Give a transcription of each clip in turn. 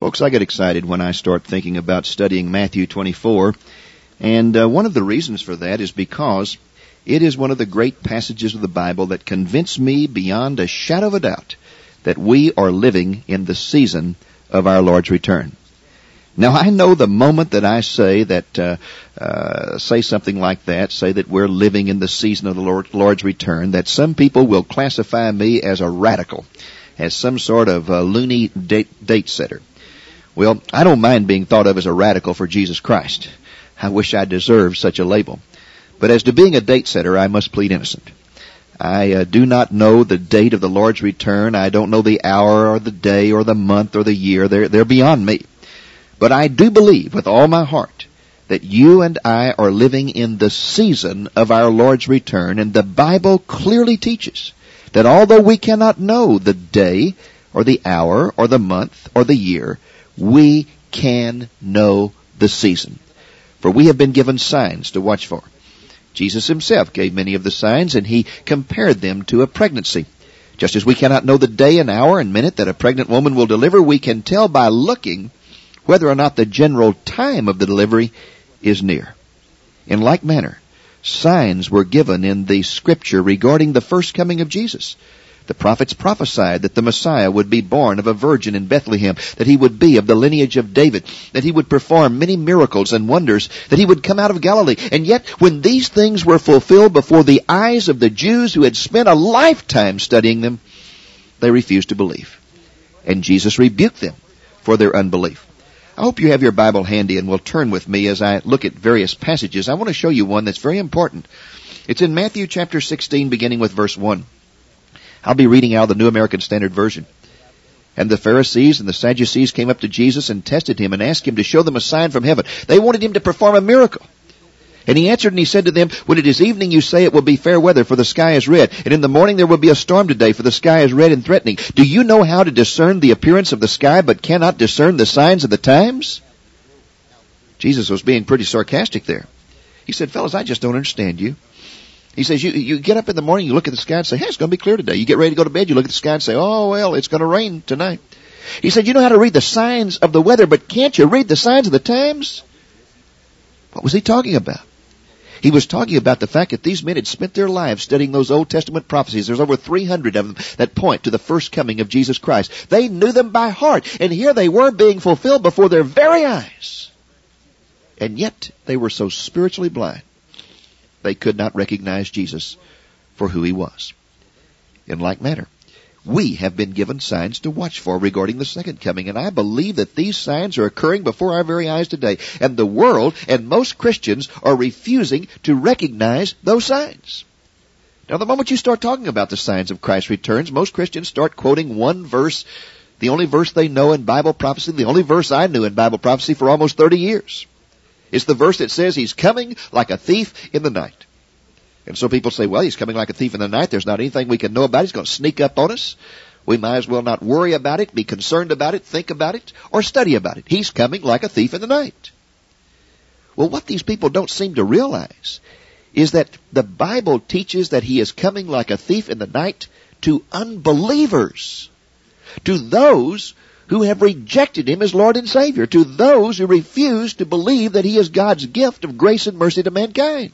Folks, I get excited when I start thinking about studying Matthew 24, and one of the reasons for that is because it is one of the great passages of the Bible that convince me beyond a shadow of a doubt that we are living in the season of our Lord's return. Now, I know the moment that I say something like that, say that we're living in the season of the Lord's return, that some people will classify me as a radical, as some sort of loony date setter. Well, I don't mind being thought of as a radical for Jesus Christ. I wish I deserved such a label. But as to being a date setter, I must plead innocent. I do not know the date of the Lord's return. I don't know the hour or the day or the month or the year. They're beyond me. But I do believe with all my heart that you and I are living in the season of our Lord's return, and the Bible clearly teaches that although we cannot know the day or the hour or the month or the year, we can know the season. For we have been given signs to watch for. Jesus himself gave many of the signs, and he compared them to a pregnancy. Just as we cannot know the day and hour and minute that a pregnant woman will deliver, we can tell by looking whether or not the general time of the delivery is near. In like manner, signs were given in the Scripture regarding the first coming of Jesus. The prophets prophesied that the Messiah would be born of a virgin in Bethlehem, that he would be of the lineage of David, that he would perform many miracles and wonders, that he would come out of Galilee. And yet, when these things were fulfilled before the eyes of the Jews who had spent a lifetime studying them, they refused to believe. And Jesus rebuked them for their unbelief. I hope you have your Bible handy and will turn with me as I look at various passages. I want to show you one that's very important. It's in Matthew chapter 16, beginning with verse 1. I'll be reading out of the New American Standard Version. And the Pharisees and the Sadducees came up to Jesus and tested him and asked him to show them a sign from heaven. They wanted him to perform a miracle. And he answered and he said to them, when it is evening you say it will be fair weather, for the sky is red. And in the morning there will be a storm today, for the sky is red and threatening. Do you know how to discern the appearance of the sky, but cannot discern the signs of the times? Jesus was being pretty sarcastic there. He said, fellas, I just don't understand you. He says, you get up in the morning, you look at the sky and say, hey, it's going to be clear today. You get ready to go to bed, you look at the sky and say, oh, well, it's going to rain tonight. He said, you know how to read the signs of the weather, but can't you read the signs of the times? What was he talking about? He was talking about the fact that these men had spent their lives studying those Old Testament prophecies. There's over 300 of them that point to the first coming of Jesus Christ. They knew them by heart, and here they were being fulfilled before their very eyes. And yet they were so spiritually blind, they could not recognize Jesus for who he was. In like manner, we have been given signs to watch for regarding the second coming, and I believe that these signs are occurring before our very eyes today, and the world and most Christians are refusing to recognize those signs. Now, the moment you start talking about the signs of Christ's returns, most Christians start quoting one verse, the only verse they know in Bible prophecy, the only verse I knew in Bible prophecy for almost 30 years. It's the verse that says he's coming like a thief in the night. And so people say, well, he's coming like a thief in the night. There's not anything we can know about it. He's going to sneak up on us. We might as well not worry about it, be concerned about it, think about it, or study about it. He's coming like a thief in the night. Well, what these people don't seem to realize is that the Bible teaches that he is coming like a thief in the night to unbelievers, to those who have rejected him as Lord and Savior, to those who refuse to believe that he is God's gift of grace and mercy to mankind.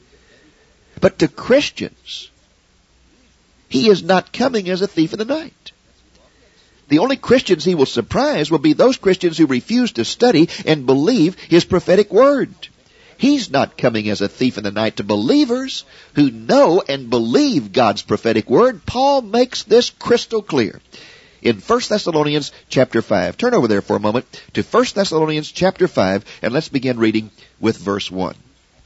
But to Christians, he is not coming as a thief in the night. The only Christians he will surprise will be those Christians who refuse to study and believe his prophetic word. He's not coming as a thief in the night to believers who know and believe God's prophetic word. Paul makes this crystal clear in 1 Thessalonians chapter 5. Turn over there for a moment to 1 Thessalonians chapter 5, and let's begin reading with verse 1.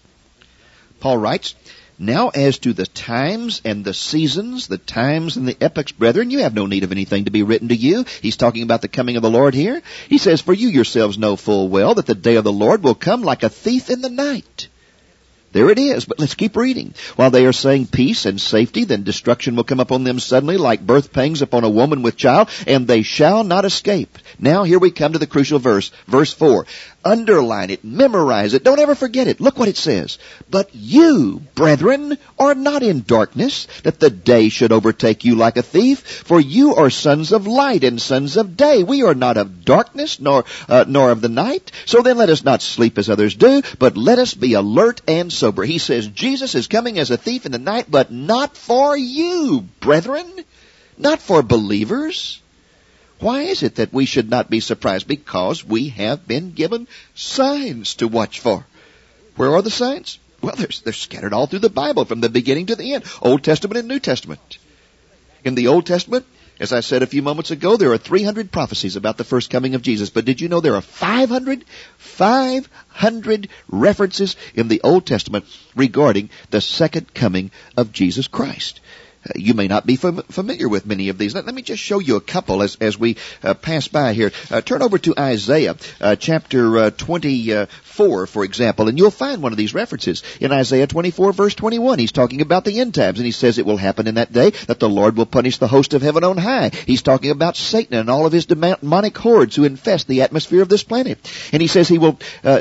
Paul writes, now as to the times and the seasons, the times and the epochs, brethren, you have no need of anything to be written to you. He's talking about the coming of the Lord here. He says, for you yourselves know full well that the day of the Lord will come like a thief in the night. There it is, but let's keep reading. While they are saying peace and safety, then destruction will come upon them suddenly like birth pangs upon a woman with child, and they shall not escape. Now here we come to the crucial verse, verse 4. Underline it. Memorize it. Don't ever forget it. Look what it says. But you, brethren, are not in darkness, that the day should overtake you like a thief. For you are sons of light and sons of day. We are not of darkness, nor of the night. So then let us not sleep as others do, but let us be alert and sober. He says Jesus is coming as a thief in the night, but not for you, brethren. Not for believers. Why is it that we should not be surprised? Because we have been given signs to watch for. Where are the signs? Well, they're scattered all through the Bible from the beginning to the end. Old Testament and New Testament. In the Old Testament, as I said a few moments ago, there are 300 prophecies about the first coming of Jesus. But did you know there are 500 references in the Old Testament regarding the second coming of Jesus Christ? You may not be familiar with many of these. Let me just show you a couple as we pass by here. Turn over to Isaiah chapter 24, for example, and you'll find one of these references. In Isaiah 24, verse 21, he's talking about the end times, and he says it will happen in that day that the Lord will punish the host of heaven on high. He's talking about Satan and all of his demonic hordes who infest the atmosphere of this planet. And he says he will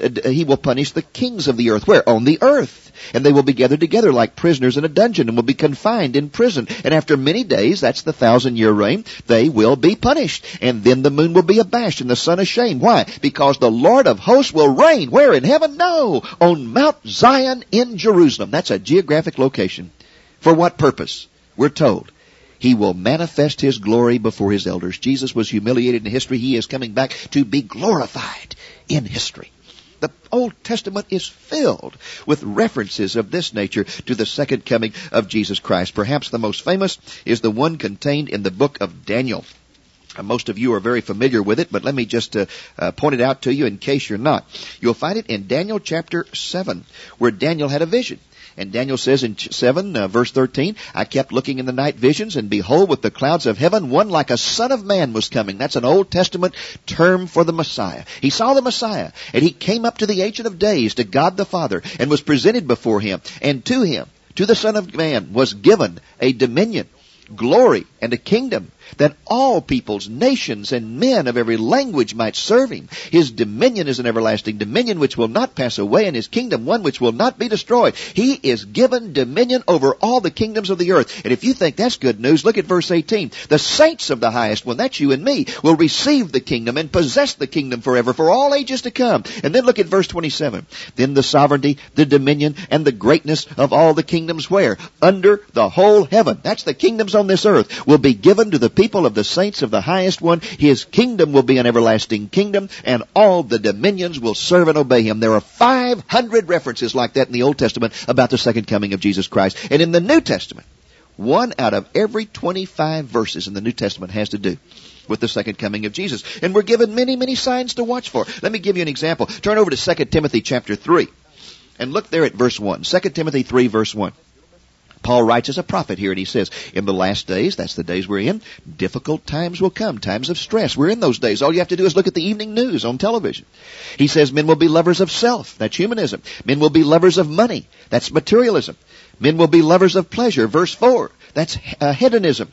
punish the kings of the earth. Where? On the earth. And they will be gathered together like prisoners in a dungeon and will be confined in prison. And after many days, that's the 1,000-year reign, they will be punished. And then the moon will be abashed and the sun ashamed. Why? Because the Lord of hosts will reign. Where in heaven? No. On Mount Zion in Jerusalem. That's a geographic location. For what purpose? We're told. He will manifest His glory before His elders. Jesus was humiliated in history. He is coming back to be glorified in history. The Old Testament is filled with references of this nature to the second coming of Jesus Christ. Perhaps the most famous is the one contained in the book of Daniel. Most of you are very familiar with it, but let me just point it out to you in case you're not. You'll find it in Daniel chapter 7, where Daniel had a vision. And Daniel says in 7, verse 13, I kept looking in the night visions, and behold, with the clouds of heaven, one like a son of man was coming. That's an Old Testament term for the Messiah. He saw the Messiah, and he came up to the Ancient of Days, to God the Father, and was presented before him. And to him, to the Son of Man, was given a dominion, glory, and a kingdom, that all peoples, nations, and men of every language might serve him. His dominion is an everlasting dominion which will not pass away, and his kingdom one which will not be destroyed. He is given dominion over all the kingdoms of the earth. And if you think that's good news, look at verse 18. The saints of the highest one, that's you and me, will receive the kingdom and possess the kingdom forever, for all ages to come. And then look at verse 27. Then the sovereignty, the dominion, and the greatness of all the kingdoms where? Under the whole heaven. That's the kingdoms on this earth. Will be given to the people of the saints of the highest one. His kingdom will be an everlasting kingdom, and all the dominions will serve and obey him. There are 500 references like that in the Old Testament about the second coming of Jesus Christ. And in the New Testament, 1 out of every 25 verses in the New Testament has to do with the second coming of Jesus. And we're given many, many signs to watch for. Let me give you an example. Turn over to 2 Timothy chapter 3 and look there at verse 1. 2 Timothy 3 verse 1. Paul writes as a prophet here, and he says, in the last days, that's the days we're in, difficult times will come, times of stress. We're in those days. All you have to do is look at the evening news on television. He says men will be lovers of self. That's humanism. Men will be lovers of money. That's materialism. Men will be lovers of pleasure. Verse 4. That's hedonism.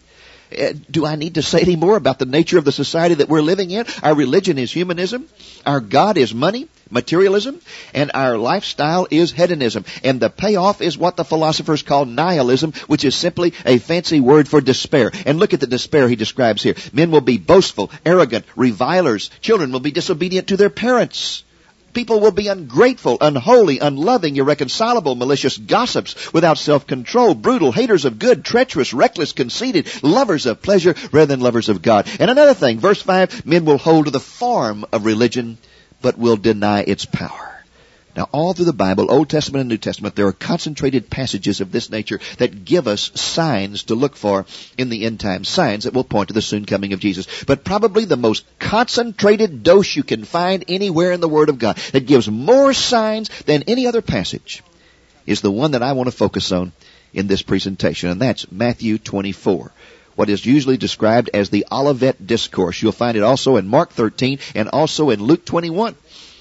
Do I need to say any more about the nature of the society that we're living in? Our religion is humanism. Our God is money, materialism, and our lifestyle is hedonism. And the payoff is what the philosophers call nihilism, which is simply a fancy word for despair. And look at the despair he describes here. Men will be boastful, arrogant, revilers. Children will be disobedient to their parents. People will be ungrateful, unholy, unloving, irreconcilable, malicious gossips, without self-control, brutal, haters of good, treacherous, reckless, conceited, lovers of pleasure rather than lovers of God. And another thing, verse 5, men will hold to the form of religion, but will deny its power. Now, all through the Bible, Old Testament and New Testament, there are concentrated passages of this nature that give us signs to look for in the end times, signs that will point to the soon coming of Jesus. But probably the most concentrated dose you can find anywhere in the Word of God that gives more signs than any other passage is the one that I want to focus on in this presentation, and that's Matthew 24. What is usually described as the Olivet Discourse. You'll find it also in Mark 13 and also in Luke 21.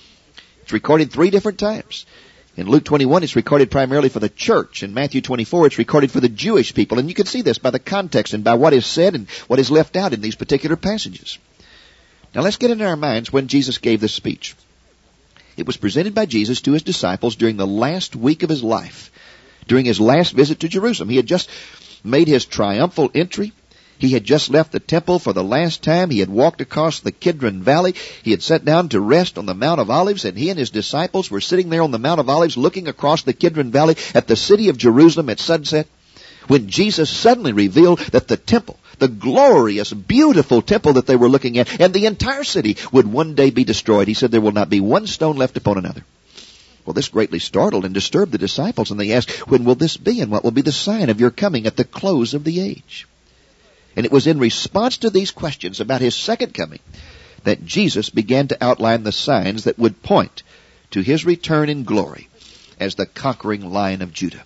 It's recorded 3 different times. In Luke 21, it's recorded primarily for the church. In Matthew 24, it's recorded for the Jewish people. And you can see this by the context and by what is said and what is left out in these particular passages. Now let's get into our minds when Jesus gave this speech. It was presented by Jesus to his disciples during the last week of his life, during his last visit to Jerusalem. He had just made his triumphal entry. He had just left the temple for the last time. He had walked across the Kidron Valley. He had sat down to rest on the Mount of Olives, and he and his disciples were sitting there on the Mount of Olives looking across the Kidron Valley at the city of Jerusalem at sunset, when Jesus suddenly revealed that the temple, the glorious, beautiful temple that they were looking at, and the entire city would one day be destroyed. He said there will not be one stone left upon another. Well, this greatly startled and disturbed the disciples, and they asked, when will this be, and what will be the sign of your coming at the close of the age? And it was in response to these questions about his second coming that Jesus began to outline the signs that would point to his return in glory as the conquering Lion of Judah.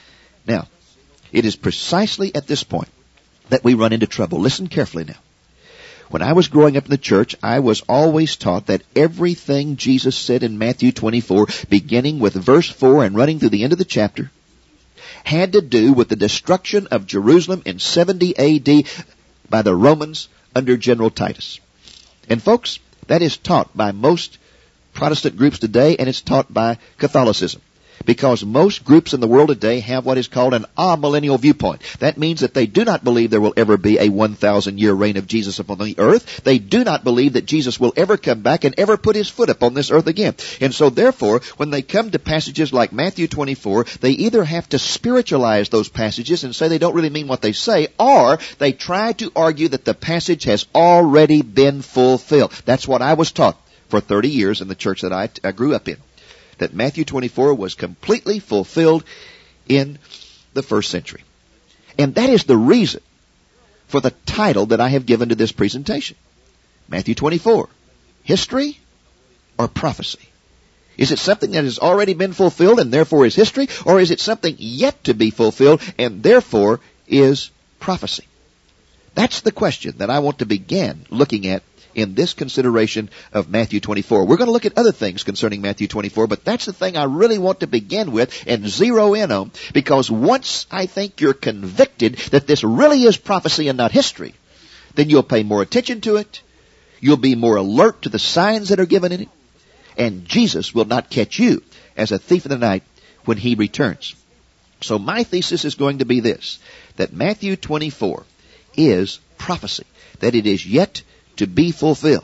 Now, it is precisely at this point that we run into trouble. Listen carefully now. When I was growing up in the church, I was always taught that everything Jesus said in Matthew 24, beginning with verse 4 and running through the end of the chapter, had to do with the destruction of Jerusalem in 70 A.D. by the Romans under General Titus. And folks, that is taught by most Protestant groups today, and it's taught by Catholicism. Because most groups in the world today have what is called an amillennial viewpoint. That means that they do not believe there will ever be a 1,000-year reign of Jesus upon the earth. They do not believe that Jesus will ever come back and ever put his foot upon this earth again. And so therefore, when they come to passages like Matthew 24, they either have to spiritualize those passages and say they don't really mean what they say, or they try to argue that the passage has already been fulfilled. That's what I was taught for 30 years in the church that I grew up in. That Matthew 24 was completely fulfilled in the first century. And that is the reason for the title that I have given to this presentation. Matthew 24, history or prophecy? Is it something that has already been fulfilled and therefore is history, or is it something yet to be fulfilled and therefore is prophecy? That's the question that I want to begin looking at in this consideration of Matthew 24. We're going to look at other things concerning Matthew 24, but that's the thing I really want to begin with and zero in on, because once I think you're convicted that this really is prophecy and not history, then you'll pay more attention to it, you'll be more alert to the signs that are given in it, and Jesus will not catch you as a thief in the night when he returns. So my thesis is going to be this, that Matthew 24 is prophecy, that it is yet to be fulfilled.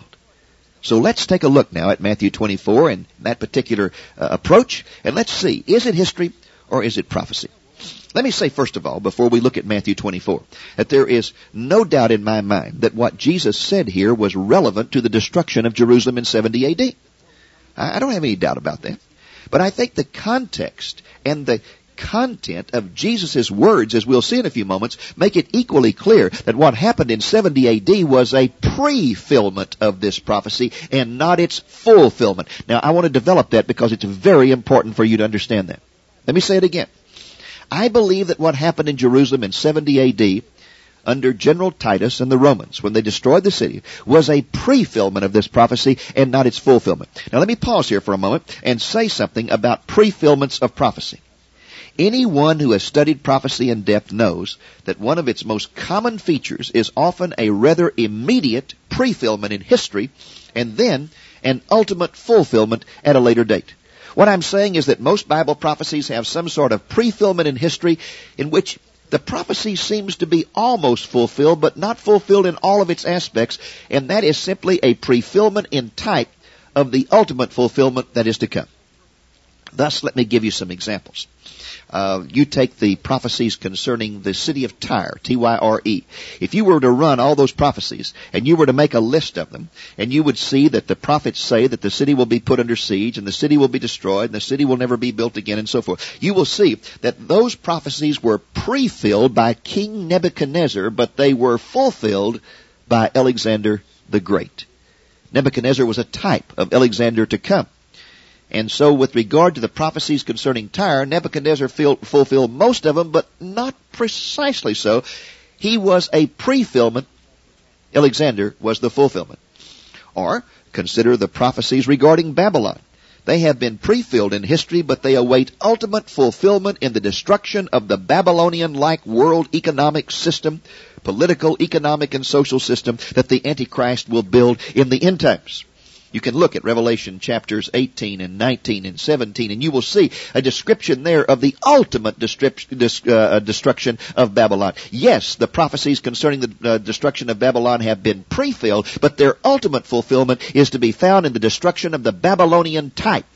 So let's take a look now at Matthew 24 and that particular approach, and let's see, is it history or is it prophecy? Let me say first of all, before we look at Matthew 24, that there is no doubt in my mind that what Jesus said here was relevant to the destruction of Jerusalem in 70 A.D. I don't have any doubt about that. But I think the context and the content of Jesus' words, as we'll see in a few moments, make it equally clear that what happened in 70 A.D. was a pre-fulfillment of this prophecy and not its fulfillment. Now, I want to develop that because it's very important for you to understand that. Let me say it again. I believe that what happened in Jerusalem in 70 A.D. under General Titus and the Romans, when they destroyed the city, was a pre-fulfillment of this prophecy and not its fulfillment. Now, let me pause here for a moment and say something about pre-fulfillments of prophecy. Anyone who has studied prophecy in depth knows that one of its most common features is often a rather immediate pre-fulfillment in history and then an ultimate fulfillment at a later date. What I'm saying is that most Bible prophecies have some sort of pre-fulfillment in history in which the prophecy seems to be almost fulfilled but not fulfilled in all of its aspects, and that is simply a pre-fulfillment in type of the ultimate fulfillment that is to come. Thus, let me give you some examples. You take the prophecies concerning the city of Tyre, T-Y-R-E. If you were to run all those prophecies and you were to make a list of them, and you would see that the prophets say that the city will be put under siege and the city will be destroyed and the city will never be built again and so forth, you will see that those prophecies were pre-filled by King Nebuchadnezzar, but they were fulfilled by Alexander the Great. Nebuchadnezzar was a type of Alexander to come. And so with regard to the prophecies concerning Tyre, Nebuchadnezzar fulfilled most of them, but not precisely so. He was a pre-fulfillment. Alexander was the fulfillment. Or consider the prophecies regarding Babylon. They have been pre-filled in history, but they await ultimate fulfillment in the destruction of the Babylonian-like world economic system, political, economic, and social system that the Antichrist will build in the end times. You can look at Revelation chapters 18 and 19 and 17, and you will see a description there of the ultimate destruction of Babylon. Yes, the prophecies concerning the destruction of Babylon have been pre-filled, but their ultimate fulfillment is to be found in the destruction of the Babylonian type,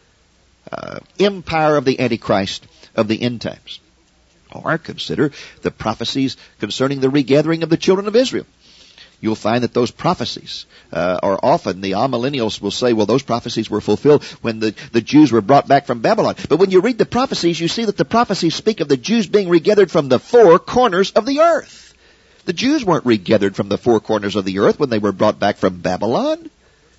empire of the Antichrist of the end times. Or consider the prophecies concerning the regathering of the children of Israel. You'll find that those prophecies are often, the amillennials will say, well, those prophecies were fulfilled when the Jews were brought back from Babylon. But when you read the prophecies, you see that the prophecies speak of the Jews being regathered from the four corners of the earth. The Jews weren't regathered from the four corners of the earth when they were brought back from Babylon.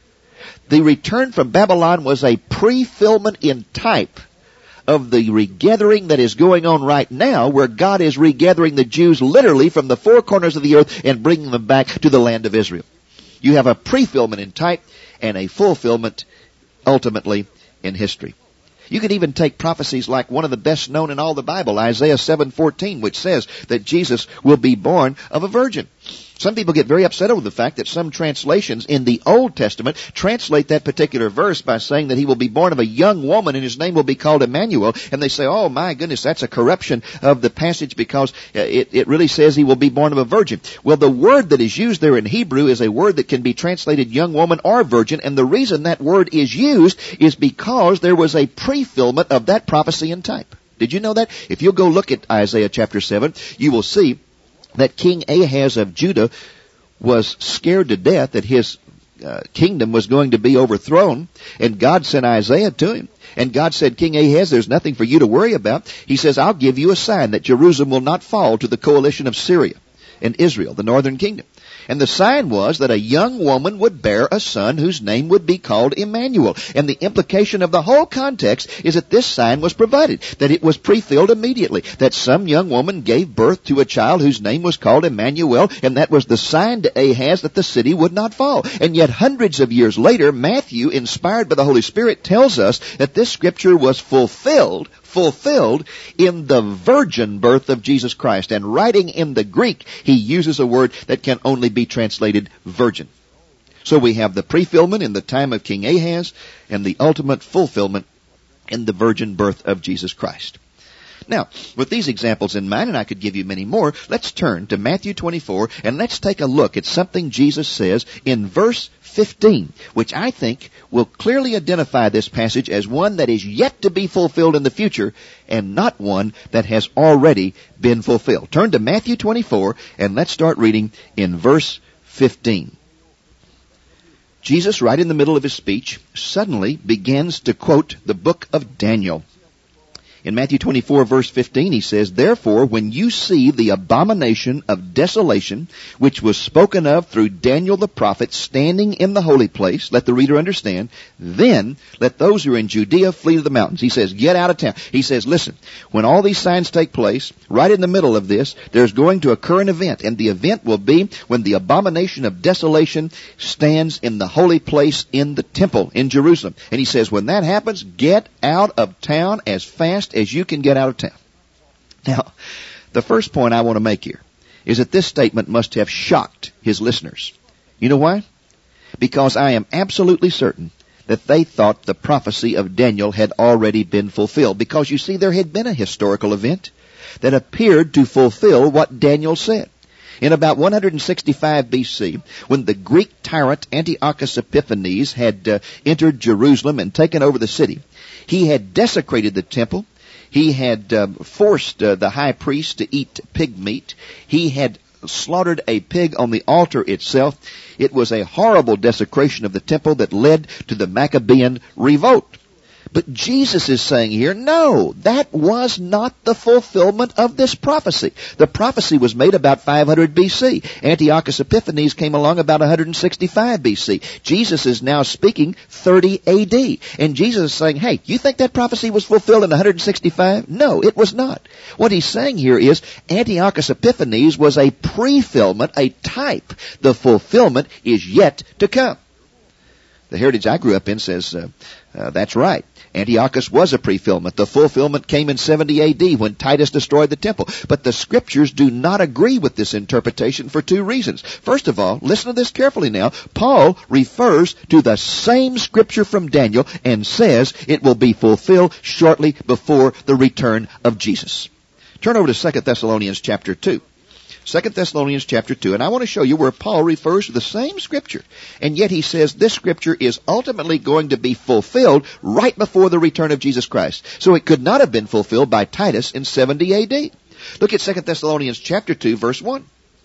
The return from Babylon was a pre-fulfillment in type of the regathering that is going on right now, where God is regathering the Jews literally from the four corners of the earth and bringing them back to the land of Israel. You have a pre-fulfillment in type and a fulfillment ultimately in history. You can even take prophecies like one of the best known in all the Bible, Isaiah 7:14, which says that Jesus will be born of a virgin. Some people get very upset over the fact that some translations in the Old Testament translate that particular verse by saying that he will be born of a young woman and his name will be called Emmanuel. And they say, oh my goodness, that's a corruption of the passage because it really says he will be born of a virgin. Well, the word that is used there in Hebrew is a word that can be translated young woman or virgin. And the reason that word is used is because there was a pre-fulfillment of that prophecy in type. Did you know that? If you'll go look at Isaiah chapter 7, you will see that King Ahaz of Judah was scared to death that his kingdom was going to be overthrown, and God sent Isaiah to him. And God said, King Ahaz, there's nothing for you to worry about. He says, I'll give you a sign that Jerusalem will not fall to the coalition of Syria and Israel, the northern kingdom. And the sign was that a young woman would bear a son whose name would be called Emmanuel. And the implication of the whole context is that this sign was provided, that it was pre-filled immediately, that some young woman gave birth to a child whose name was called Emmanuel, and that was the sign to Ahaz that the city would not fall. And yet hundreds of years later, Matthew, inspired by the Holy Spirit, tells us that this scripture was fulfilled in the virgin birth of Jesus Christ. And writing in the Greek, he uses a word that can only be translated virgin. So we have the pre-fulfillment in the time of King Ahaz and the ultimate fulfillment in the virgin birth of Jesus Christ. Now, with these examples in mind, and I could give you many more, let's turn to Matthew 24 and let's take a look at something Jesus says in verse 15, which I think will clearly identify this passage as one that is yet to be fulfilled in the future and not one that has already been fulfilled. Turn to Matthew 24 and let's start reading in verse 15. Jesus, right in the middle of his speech, suddenly begins to quote the book of Daniel. In Matthew 24, verse 15, he says, Therefore, when you see the abomination of desolation, which was spoken of through Daniel the prophet, standing in the holy place, let the reader understand, then let those who are in Judea flee to the mountains. He says, get out of town. He says, listen, when all these signs take place, right in the middle of this, there's going to occur an event, and the event will be when the abomination of desolation stands in the holy place in the temple in Jerusalem. And he says, when that happens, get out of town as fast as you can get out of town. Now, the first point I want to make here is that this statement must have shocked his listeners. You know why? Because I am absolutely certain that they thought the prophecy of Daniel had already been fulfilled. Because you see, there had been a historical event that appeared to fulfill what Daniel said. In about 165 BC, when the Greek tyrant Antiochus Epiphanes had entered Jerusalem and taken over the city, he had desecrated the temple. He had forced the high priest to eat pig meat. He had slaughtered a pig on the altar itself. It was a horrible desecration of the temple that led to the Maccabean revolt. But Jesus is saying here, no, that was not the fulfillment of this prophecy. The prophecy was made about 500 BC. Antiochus Epiphanes came along about 165 BC. Jesus is now speaking 30 AD. And Jesus is saying, hey, you think that prophecy was fulfilled in 165? No, it was not. What he's saying here is Antiochus Epiphanes was a pre-fulfillment, a type. The fulfillment is yet to come. The heritage I grew up in says that's right. Antiochus was a pre-fulfillment. The fulfillment came in 70 AD when Titus destroyed the temple. But the Scriptures do not agree with this interpretation for two reasons. First of all, listen to this carefully now. Paul refers to the same Scripture from Daniel and says it will be fulfilled shortly before the return of Jesus. Turn over to 2 Thessalonians chapter 2. 2 Thessalonians chapter 2, and I want to show you where Paul refers to the same Scripture, and yet he says this Scripture is ultimately going to be fulfilled right before the return of Jesus Christ. So it could not have been fulfilled by Titus in 70 AD. Look at 2 Thessalonians chapter 2, verse 1.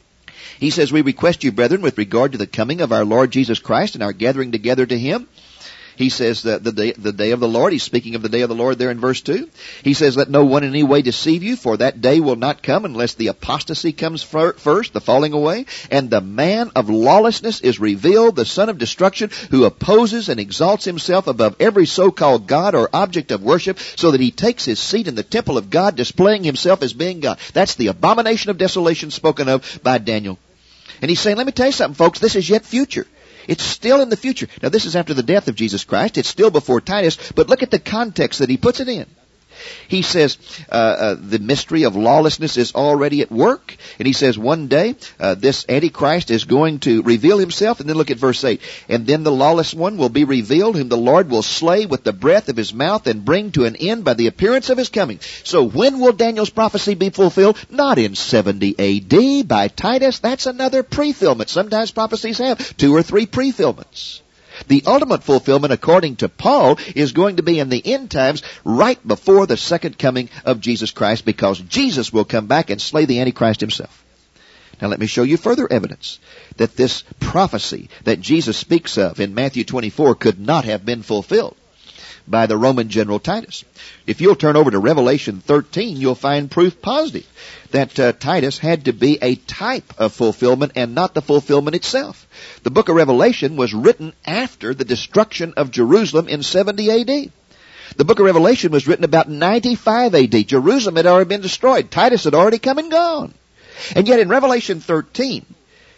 He says, "We request you, brethren, with regard to the coming of our Lord Jesus Christ and our gathering together to Him." He says that the day of the Lord, he's speaking of the day of the Lord there in verse 2. He says, "Let no one in any way deceive you, for that day will not come unless the apostasy comes first, the falling away, and the man of lawlessness is revealed, the son of destruction, who opposes and exalts himself above every so-called God or object of worship, so that he takes his seat in the temple of God, displaying himself as being God." That's the abomination of desolation spoken of by Daniel. And he's saying, let me tell you something, folks, this is yet future. It's still in the future. Now, this is after the death of Jesus Christ. It's still before Titus, but look at the context that he puts it in. He says the mystery of lawlessness is already at work. And he says one day this Antichrist is going to reveal himself. And then look at verse 8. "And then the lawless one will be revealed, whom the Lord will slay with the breath of his mouth and bring to an end by the appearance of his coming." So when will Daniel's prophecy be fulfilled? Not in 70 AD by Titus. That's another pre-fulfillment. Sometimes prophecies have 2 or 3 pre-fulfillments. The ultimate fulfillment, according to Paul, is going to be in the end times right before the second coming of Jesus Christ, because Jesus will come back and slay the Antichrist himself. Now let me show you further evidence that this prophecy that Jesus speaks of in Matthew 24 could not have been fulfilled by the Roman general Titus. If you'll turn over to Revelation 13, you'll find proof positive that Titus had to be a type of fulfillment and not the fulfillment itself. The book of Revelation was written after the destruction of Jerusalem in 70 AD. The book of Revelation was written about 95 AD. Jerusalem had already been destroyed. Titus had already come and gone. And yet in Revelation 13,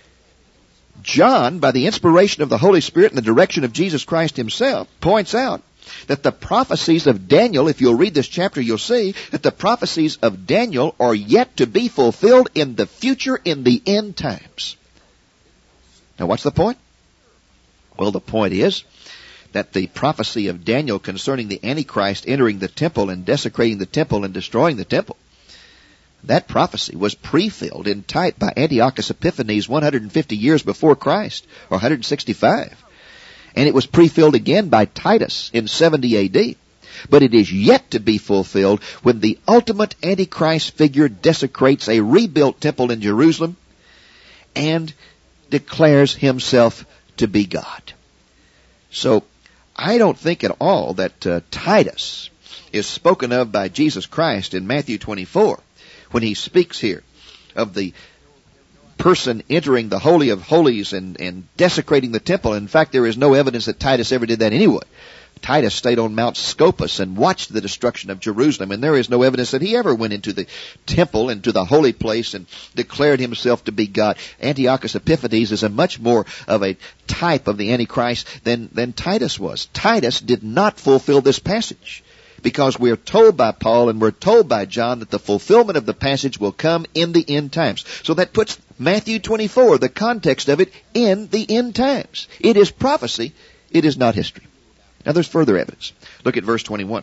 John, by the inspiration of the Holy Spirit and the direction of Jesus Christ himself, points out that the prophecies of Daniel, if you'll read this chapter, you'll see that the prophecies of Daniel are yet to be fulfilled in the future, in the end times. Now what's the point? Well, the point is that the prophecy of Daniel concerning the Antichrist entering the temple and desecrating the temple and destroying the temple, that prophecy was pre-filled in type by Antiochus Epiphanes 150 years before Christ, or 165. And it was pre-filled again by Titus in 70 AD. But it is yet to be fulfilled when the ultimate Antichrist figure desecrates a rebuilt temple in Jerusalem and declares himself to be God. So I don't think at all that Titus is spoken of by Jesus Christ in Matthew 24 when he speaks here of the person entering the Holy of Holies and desecrating the temple. In fact, there is no evidence that Titus ever did that anyway. Titus stayed on Mount Scopus and watched the destruction of Jerusalem, and there is no evidence that he ever went into the temple, into the holy place, and declared himself to be God. Antiochus Epiphanes is a much more of a type of the Antichrist than Titus was. Titus did not fulfill this passage, because we are told by Paul and we're told by John that the fulfillment of the passage will come in the end times. So that puts Matthew 24, the context of it, in the end times. It is prophecy. It is not history. Now there's further evidence. Look at verse 21.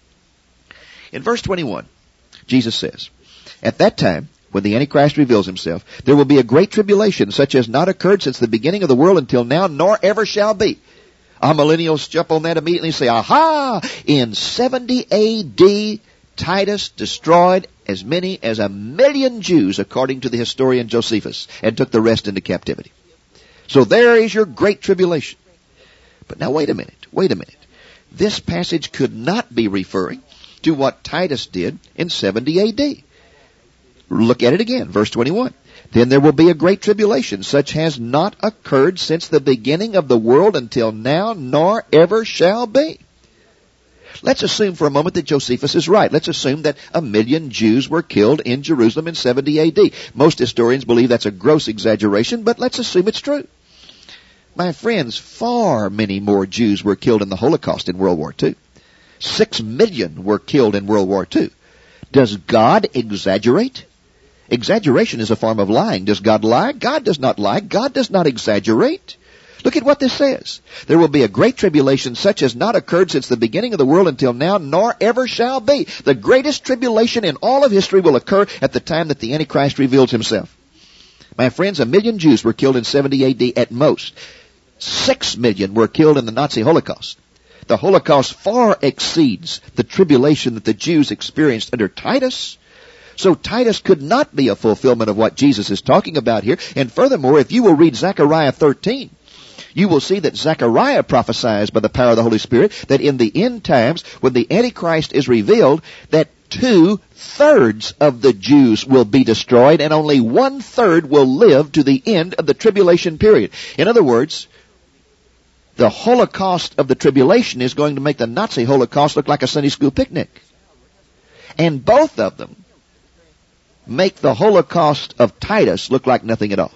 In verse 21, Jesus says, "At that time, when the Antichrist reveals himself, there will be a great tribulation, such as not occurred since the beginning of the world until now, nor ever shall be." Our millennials jump on that immediately and say, aha! In 70 AD, Titus destroyed as many as 1,000,000 Jews, according to the historian Josephus, and took the rest into captivity. So there is your great tribulation. But now wait a minute. This passage could not be referring to what Titus did in 70 AD. Look at it again, verse 21. "Then there will be a great tribulation, such has not occurred since the beginning of the world until now, nor ever shall be." Let's assume for a moment that Josephus is right. Let's assume that 1,000,000 Jews were killed in Jerusalem in 70 AD. Most historians believe that's a gross exaggeration, but let's assume it's true. My friends, far many more Jews were killed in the Holocaust in World War II. 6 million were killed in World War II. Does God exaggerate? Exaggeration is a form of lying. Does God lie? God does not lie. God does not exaggerate. Look at what this says. There will be a great tribulation such as not occurred since the beginning of the world until now, nor ever shall be. The greatest tribulation in all of history will occur at the time that the Antichrist reveals himself. My friends, 1 million Jews were killed in 70 AD at most. 6 million were killed in the Nazi Holocaust. The Holocaust far exceeds the tribulation that the Jews experienced under Titus. So Titus could not be a fulfillment of what Jesus is talking about here. And furthermore, if you will read Zechariah 13, you will see that Zechariah prophesies by the power of the Holy Spirit that in the end times, when the Antichrist is revealed, that 2/3 of the Jews will be destroyed and only 1/3 will live to the end of the tribulation period. In other words, the Holocaust of the tribulation is going to make the Nazi Holocaust look like a Sunday school picnic. And both of them make the Holocaust of Titus look like nothing at all.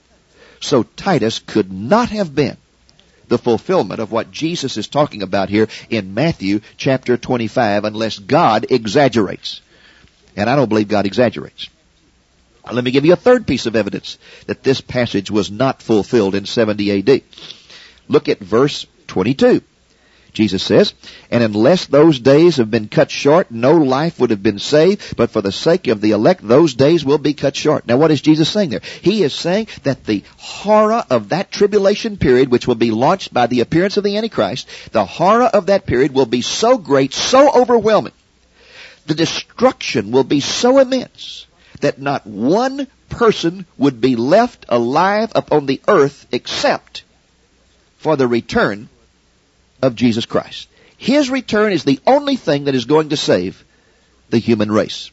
So Titus could not have been the fulfillment of what Jesus is talking about here in Matthew chapter 25 unless God exaggerates. And I don't believe God exaggerates. Let me give you a third piece of evidence that this passage was not fulfilled in 70 AD. Look at verse 22. Jesus says, and unless those days have been cut short, no life would have been saved, but for the sake of the elect, those days will be cut short. Now what is Jesus saying there? He is saying that the horror of that tribulation period, which will be launched by the appearance of the Antichrist, the horror of that period will be so great, so overwhelming. The destruction will be so immense that not one person would be left alive upon the earth except for the return of Jesus Christ. His return is the only thing that is going to save the human race.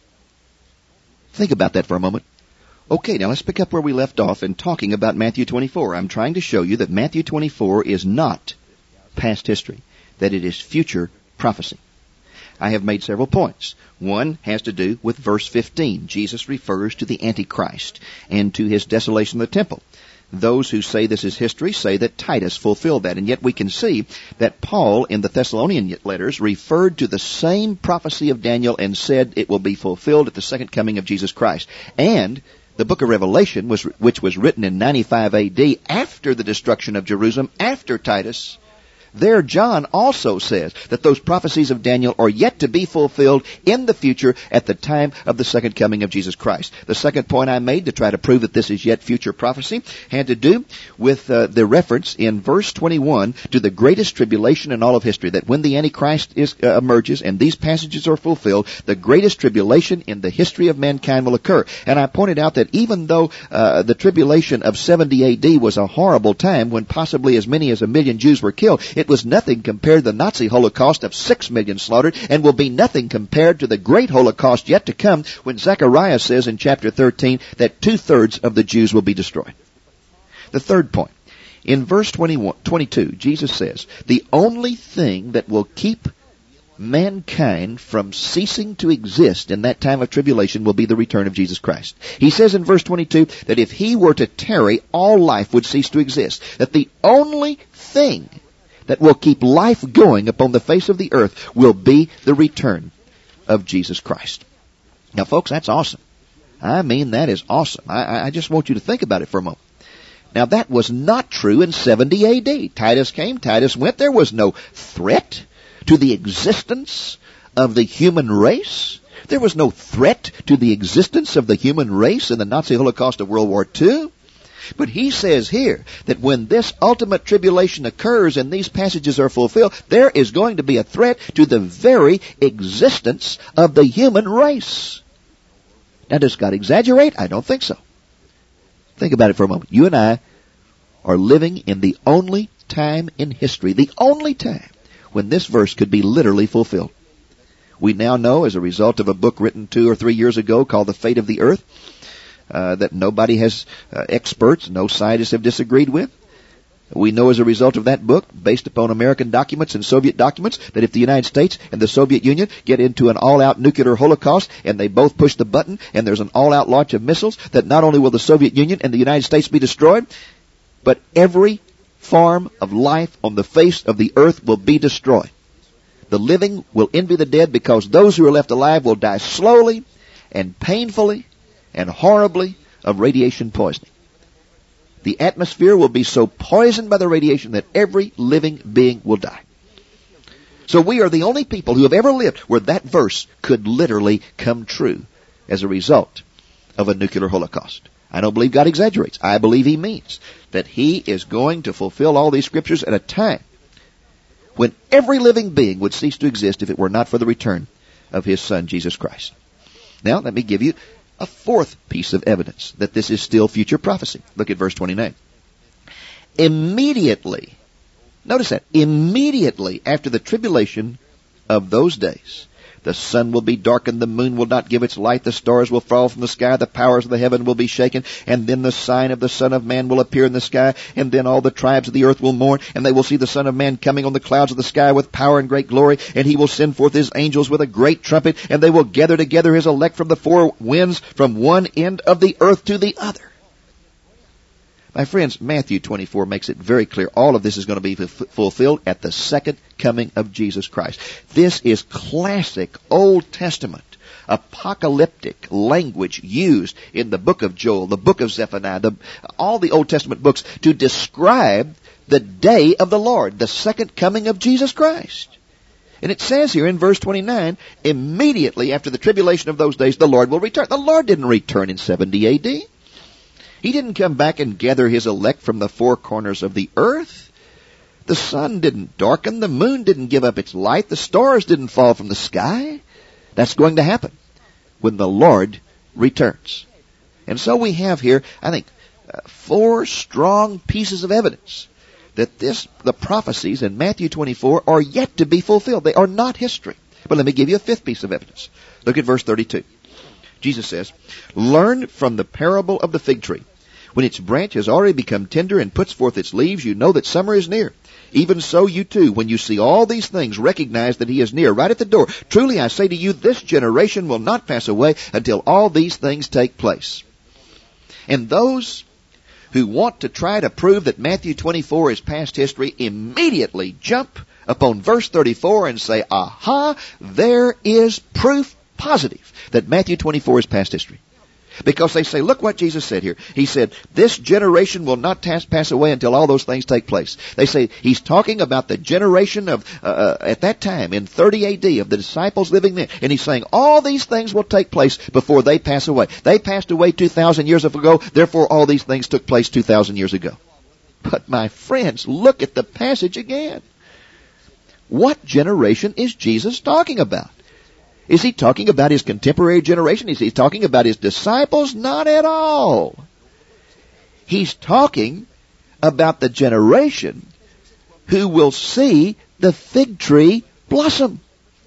Think about that for a moment. Okay, now let's pick up where we left off in talking about Matthew 24. I'm trying to show you that Matthew 24 is not past history, that it is future prophecy. I have made several points. One has to do with verse 15. Jesus refers to the Antichrist and to his desolation of the temple. Those who say this is history say that Titus fulfilled that. And yet we can see that Paul in the Thessalonian letters referred to the same prophecy of Daniel and said it will be fulfilled at the second coming of Jesus Christ. And the book of Revelation, which was written in 95 AD after the destruction of Jerusalem, after Titus, there John also says that those prophecies of Daniel are yet to be fulfilled in the future at the time of the second coming of Jesus Christ. The second point I made to try to prove that this is yet future prophecy had to do with the reference in verse 21 to the greatest tribulation in all of history, that when the Antichrist emerges and these passages are fulfilled, the greatest tribulation in the history of mankind will occur. And I pointed out that even though the tribulation of 70 AD was a horrible time when possibly as many as 1 million Jews were killed, it was nothing compared to the Nazi Holocaust of 6 million slaughtered, and will be nothing compared to the great Holocaust yet to come when Zechariah says in chapter 13 that 2/3 of the Jews will be destroyed. The third point, in verse 22, Jesus says, the only thing that will keep mankind from ceasing to exist in that time of tribulation will be the return of Jesus Christ. He says in verse 22 that if he were to tarry, all life would cease to exist. That the only thing that will keep life going upon the face of the earth will be the return of Jesus Christ. Now, folks, that's awesome. I mean, that is awesome. I just want you to think about it for a moment. Now, that was not true in 70 AD. Titus came, Titus went. There was no threat to the existence of the human race. There was no threat to the existence of the human race in the Nazi Holocaust of World War II. But he says here that when this ultimate tribulation occurs and these passages are fulfilled, there is going to be a threat to the very existence of the human race. Now, does God exaggerate? I don't think so. Think about it for a moment. You and I are living in the only time in history, the only time when this verse could be literally fulfilled. We now know, as a result of a book written 2 or 3 years ago called The Fate of the Earth, that nobody has, experts, no scientists have disagreed with. We know as a result of that book, based upon American documents and Soviet documents, that if the United States and the Soviet Union get into an all-out nuclear holocaust and they both push the button and there's an all-out launch of missiles, that not only will the Soviet Union and the United States be destroyed, but every form of life on the face of the earth will be destroyed. The living will envy the dead because those who are left alive will die slowly and painfully and horribly of radiation poisoning. The atmosphere will be so poisoned by the radiation that every living being will die. So we are the only people who have ever lived where that verse could literally come true as a result of a nuclear holocaust. I don't believe God exaggerates. I believe He means that He is going to fulfill all these scriptures at a time when every living being would cease to exist if it were not for the return of His Son, Jesus Christ. Now, let me give you a fourth piece of evidence that this is still future prophecy. Look at verse 29. Immediately, notice that, immediately after the tribulation of those days, the sun will be darkened, the moon will not give its light, the stars will fall from the sky, the powers of the heaven will be shaken, and then the sign of the Son of Man will appear in the sky, and then all the tribes of the earth will mourn, and they will see the Son of Man coming on the clouds of the sky with power and great glory, and He will send forth His angels with a great trumpet, and they will gather together His elect from the four winds, from one end of the earth to the other. My friends, Matthew 24 makes it very clear all of this is going to be fulfilled at the second coming of Jesus Christ. This is classic Old Testament apocalyptic language used in the book of Joel, the book of Zephaniah, all the Old Testament books to describe the day of the Lord, the second coming of Jesus Christ. And it says here in verse 29, immediately after the tribulation of those days, the Lord will return. The Lord didn't return in 70 A.D. He didn't come back and gather His elect from the four corners of the earth. The sun didn't darken. The moon didn't give up its light. The stars didn't fall from the sky. That's going to happen when the Lord returns. And so we have here, I think, four strong pieces of evidence that the prophecies in Matthew 24 are yet to be fulfilled. They are not history. But let me give you a fifth piece of evidence. Look at verse 32. Jesus says, "Learn from the parable of the fig tree. When its branch has already become tender and puts forth its leaves, you know that summer is near. Even so you too, when you see all these things, recognize that He is near, right at the door. Truly I say to you, this generation will not pass away until all these things take place." And those who want to try to prove that Matthew 24 is past history immediately jump upon verse 34 and say, aha, there is proof positive that Matthew 24 is past history. Because they say, look what Jesus said here. He said, this generation will not pass away until all those things take place. They say He's talking about the generation of, at that time, in 30 A.D., of the disciples living there. And He's saying all these things will take place before they pass away. They passed away 2,000 years ago, therefore all these things took place 2,000 years ago. But my friends, look at the passage again. What generation is Jesus talking about? Is He talking about His contemporary generation? Is He talking about His disciples? Not at all. He's talking about the generation who will see the fig tree blossom.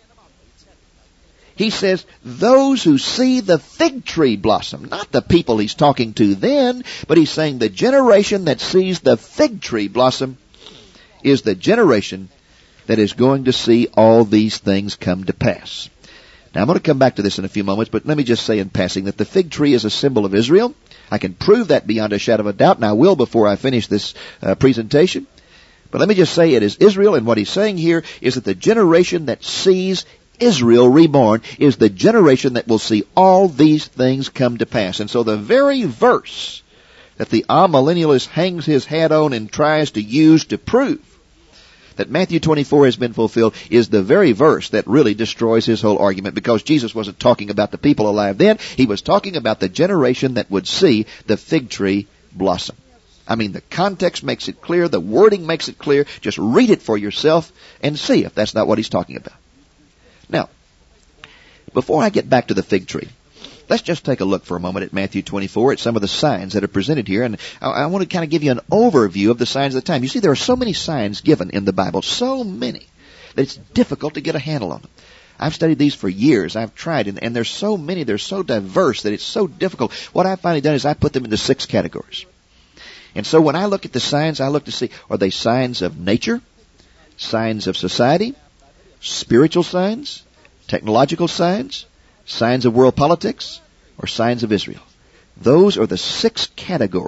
He says, those who see the fig tree blossom, not the people He's talking to then, but He's saying the generation that sees the fig tree blossom is the generation that is going to see all these things come to pass. Now, I'm going to come back to this in a few moments, but let me just say in passing that the fig tree is a symbol of Israel. I can prove that beyond a shadow of a doubt, and I will before I finish this presentation. But let me just say it is Israel, and what he's saying here is that the generation that sees Israel reborn is the generation that will see all these things come to pass. And so the very verse that the amillennialist hangs his hat on and tries to use to prove that Matthew 24 has been fulfilled is the very verse that really destroys his whole argument, because Jesus wasn't talking about the people alive then. He was talking about the generation that would see the fig tree blossom. I mean, the context makes it clear. The wording makes it clear. Just read it for yourself and see if that's not what he's talking about. Now, before I get back to the fig tree, let's just take a look for a moment at Matthew 24, at some of the signs that are presented here. And I want to kind of give you an overview of the signs of the time. You see, there are so many signs given in the Bible, so many, that it's difficult to get a handle on them. I've studied these for years. I've tried, and there's so many, they're so diverse that it's so difficult. What I've finally done is I put them into 6 categories. And so when I look at the signs, I look to see, are they signs of nature, signs of society, spiritual signs, technological signs, signs of world politics, or signs of Israel? Those are the 6 categories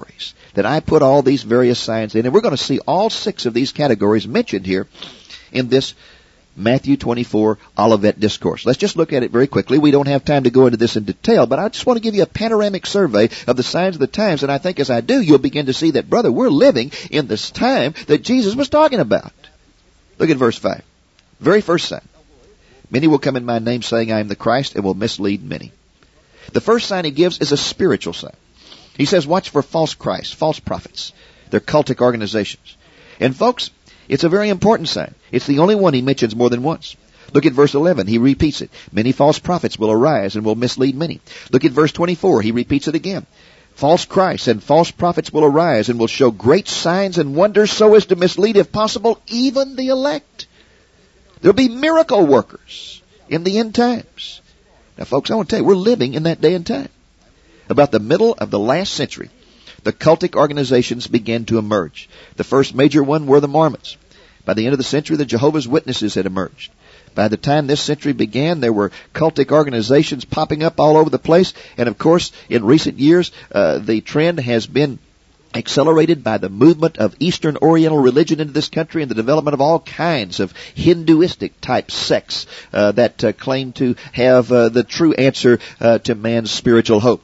that I put all these various signs in, and we're going to see all 6 of these categories mentioned here in this Matthew 24 Olivet Discourse. Let's just look at it very quickly. We don't have time to go into this in detail, but I just want to give you a panoramic survey of the signs of the times, and I think as I do, you'll begin to see that, brother, we're living in this time that Jesus was talking about. Look at verse 5. Very first sign. Many will come in my name saying I am the Christ and will mislead many. The first sign he gives is a spiritual sign. He says, watch for false Christs, false prophets. They're cultic organizations. And folks, it's a very important sign. It's the only one he mentions more than once. Look at verse 11. He repeats it. Many false prophets will arise and will mislead many. Look at verse 24. He repeats it again. False Christs and false prophets will arise and will show great signs and wonders so as to mislead, if possible, even the elect. There'll be miracle workers in the end times. Now, folks, I want to tell you, we're living in that day and time. About the middle of the last century, the cultic organizations began to emerge. The first major one were the Mormons. By the end of the century, the Jehovah's Witnesses had emerged. By the time this century began, there were cultic organizations popping up all over the place. And, of course, in recent years, the trend has been accelerated by the movement of Eastern Oriental religion into this country and the development of all kinds of Hinduistic type sects that claim to have the true answer to man's spiritual hope.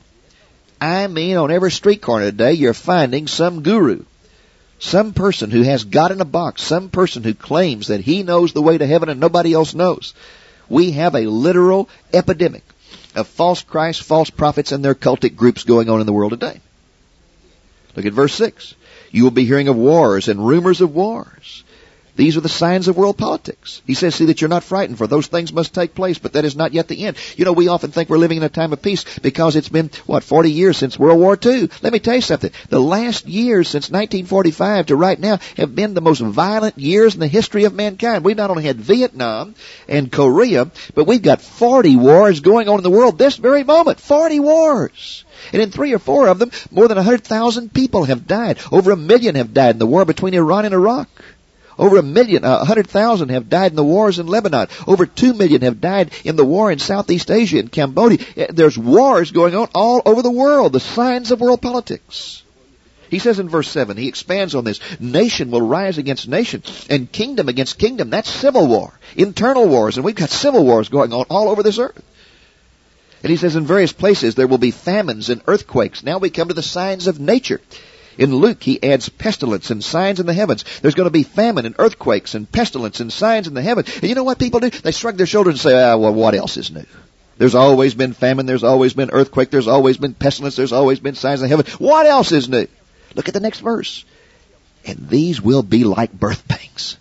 I mean, on every street corner today, you're finding some guru, some person who has God in a box, some person who claims that he knows the way to heaven and nobody else knows. We have a literal epidemic of false Christs, false prophets, and their cultic groups going on in the world today. Look at verse 6. You will be hearing of wars and rumors of wars. These are the signs of world politics. He says, see that you're not frightened, for those things must take place, but that is not yet the end. You know, we often think we're living in a time of peace because it's been, 40 years since World War II. Let me tell you something. The last years since 1945 to right now have been the most violent years in the history of mankind. We've not only had Vietnam and Korea, but we've got 40 wars going on in the world this very moment. 40 wars. And in 3 or 4 of them, more than 100,000 people have died. Over 1 million have died in the war between Iran and Iraq. Over 100,000 have died in the wars in Lebanon. Over 2 million have died in the war in Southeast Asia and Cambodia. There's wars going on all over the world. The signs of world politics. He says in verse 7, he expands on this. Nation will rise against nation and kingdom against kingdom. That's civil war, internal wars. And we've got civil wars going on all over this earth. And he says in various places there will be famines and earthquakes. Now we come to the signs of nature. In Luke, he adds pestilence and signs in the heavens. There's going to be famine and earthquakes and pestilence and signs in the heavens. And you know what people do? They shrug their shoulders and say, well, what else is new? There's always been famine. There's always been earthquake. There's always been pestilence. There's always been signs in the heavens. What else is new? Look at the next verse. And these will be like birth pangs.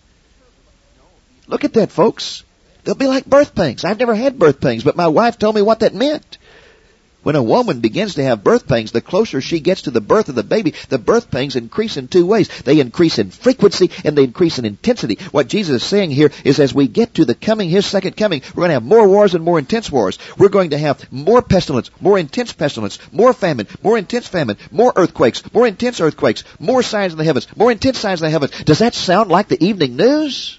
Look at that, folks. They'll be like birth pangs. I've never had birth pangs, but my wife told me what that meant. When a woman begins to have birth pangs, the closer she gets to the birth of the baby, the birth pangs increase in 2 ways. They increase in frequency and they increase in intensity. What Jesus is saying here is as we get to the coming, His second coming, we're going to have more wars and more intense wars. We're going to have more pestilence, more intense pestilence, more famine, more intense famine, more earthquakes, more intense earthquakes, more signs in the heavens, more intense signs in the heavens. Does that sound like the evening news?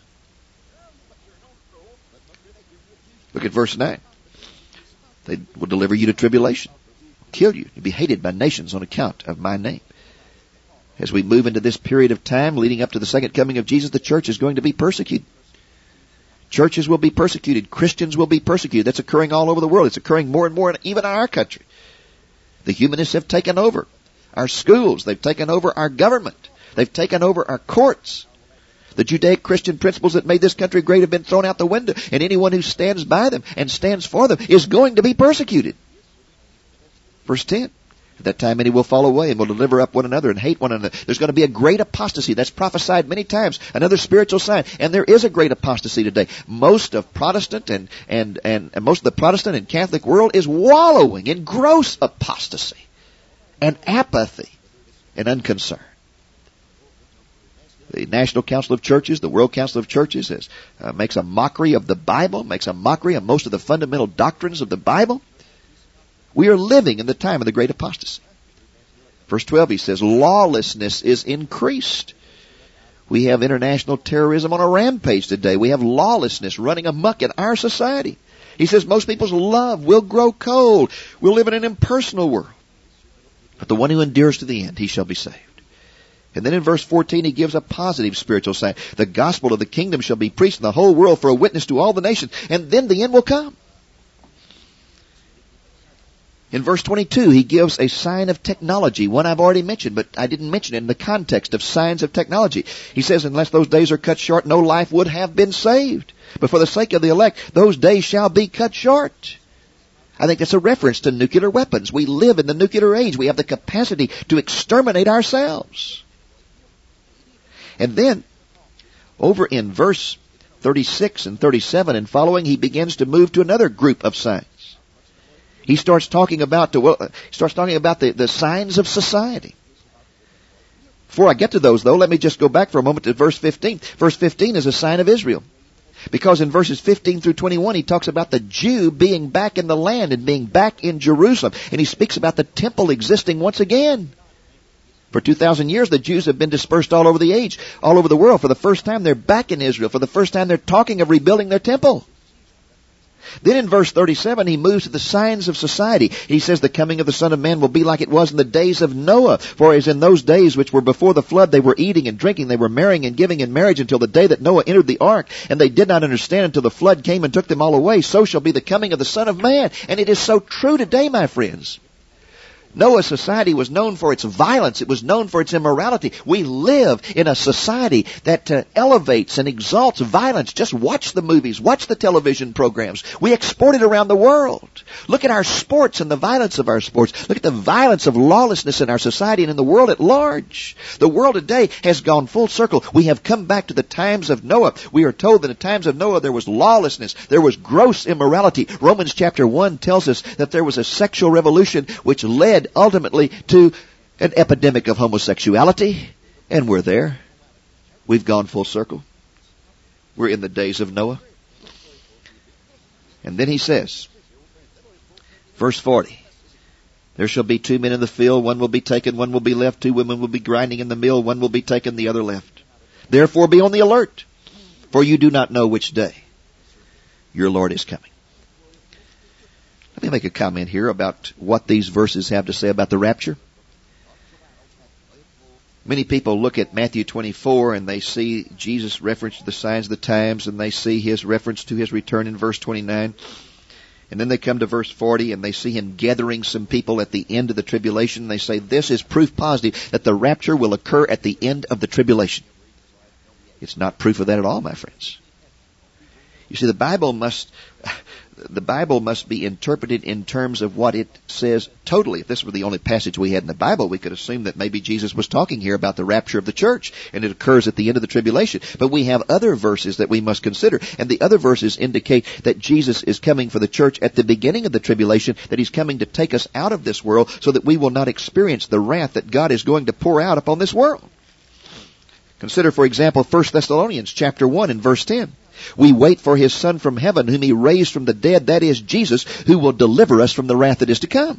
Look at verse 9. They will deliver you to tribulation, kill you. You'll be hated by nations on account of my name. As we move into this period of time leading up to the second coming of Jesus, the church is going to be persecuted. Churches will be persecuted. Christians will be persecuted. That's occurring all over the world. It's occurring more and more, even in our country. The humanists have taken over our schools. They've taken over our government. They've taken over our courts. The Judaic-Christian principles that made this country great have been thrown out the window, and anyone who stands by them and stands for them is going to be persecuted. Verse 10, at that time many will fall away and will deliver up one another and hate one another. There's going to be a great apostasy. That's prophesied many times. Another spiritual sign. And there is a great apostasy today. Most of Protestant and most of the Protestant and Catholic world is wallowing in gross apostasy and apathy and unconcern. The National Council of Churches, the World Council of Churches, makes a mockery of the Bible, makes a mockery of most of the fundamental doctrines of the Bible. We are living in the time of the great apostasy. Verse 12, he says, lawlessness is increased. We have international terrorism on a rampage today. We have lawlessness running amok in our society. He says most people's love will grow cold. We'll live in an impersonal world. But the one who endures to the end, he shall be saved. And then in verse 14, he gives a positive spiritual sign. The gospel of the kingdom shall be preached in the whole world for a witness to all the nations, and then the end will come. In verse 22, he gives a sign of technology, one I've already mentioned, but I didn't mention it in the context of signs of technology. He says, unless those days are cut short, no life would have been saved. But for the sake of the elect, those days shall be cut short. I think that's a reference to nuclear weapons. We live in the nuclear age. We have the capacity to exterminate ourselves. And then, over in verse 36 and 37 and following, he begins to move to another group of signs. He starts talking about the signs of society. Before I get to those, though, let me just go back for a moment to verse 15. Verse 15 is a sign of Israel. Because in verses 15 through 21, he talks about the Jew being back in the land and being back in Jerusalem. And he speaks about the temple existing once again. For 2,000 years, the Jews have been dispersed all over the age, all over the world. For the first time, they're back in Israel. For the first time, they're talking of rebuilding their temple. Then in verse 37, he moves to the signs of society. He says the coming of the Son of Man will be like it was in the days of Noah. For as in those days which were before the flood, they were eating and drinking, they were marrying and giving in marriage until the day that Noah entered the ark. And they did not understand until the flood came and took them all away. So shall be the coming of the Son of Man. And it is so true today, my friends. Noah's society was known for its violence. It was known for its immorality. We live in a society that elevates and exalts violence. Just watch the movies. Watch the television programs. We export it around the world. Look at our sports and the violence of our sports. Look at the violence of lawlessness in our society and in the world at large. The world today has gone full circle. We have come back to the times of Noah. We are told that in the times of Noah there was lawlessness. There was gross immorality. Romans chapter 1 tells us that there was a sexual revolution which led ultimately to an epidemic of homosexuality. And we're there. We've gone full circle. We're in the days of Noah. And then he says, verse 40, there shall be 2 men in the field, one will be taken, one will be left, 2 women will be grinding in the mill, one will be taken, the other left. Therefore be on the alert, for you do not know which day your Lord is coming. Let me make a comment here about what these verses have to say about the rapture. Many people look at Matthew 24 and they see Jesus' reference to the signs of the times, and they see his reference to his return in verse 29. And then they come to verse 40 and they see him gathering some people at the end of the tribulation. They say this is proof positive that the rapture will occur at the end of the tribulation. It's not proof of that at all, my friends. You see, the Bible must be interpreted in terms of what it says totally. If this were the only passage we had in the Bible, we could assume that maybe Jesus was talking here about the rapture of the church, and it occurs at the end of the tribulation. But we have other verses that we must consider, and the other verses indicate that Jesus is coming for the church at the beginning of the tribulation, that he's coming to take us out of this world so that we will not experience the wrath that God is going to pour out upon this world. Consider, for example, 1 Thessalonians chapter 1 and verse 10. We wait for his Son from heaven, whom he raised from the dead, that is Jesus, who will deliver us from the wrath that is to come.